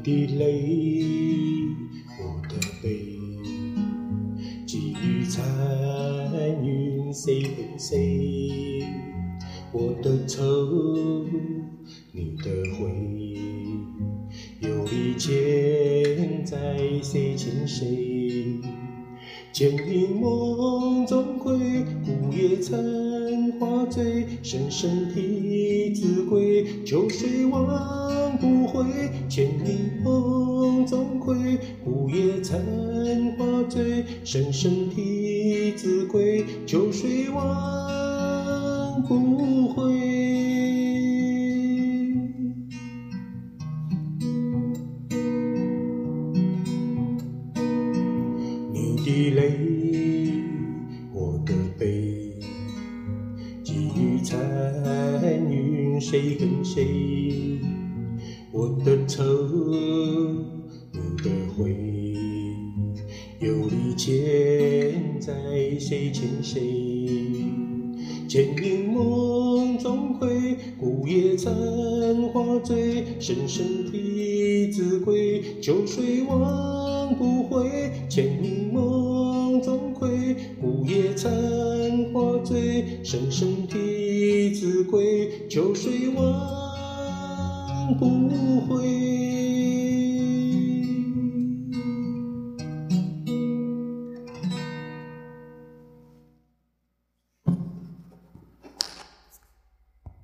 的泪，我的悲，寄予残云谁跟谁？我的愁，你的悔，有理千在谁欠谁？剑影梦中归，古夜残花醉，深深替子归，秋水望不回。剑影梦中归，古夜残花醉，深深替子归，秋水望不回。你的泪，我的悲，寄予残云谁跟谁？我的愁，你的悔，有理千在谁欠谁？剑影梦中归，古夜残花醉，深深替子归，秋水望不回。剑影梦中归，古夜残花醉，深深替子归，秋水望不回。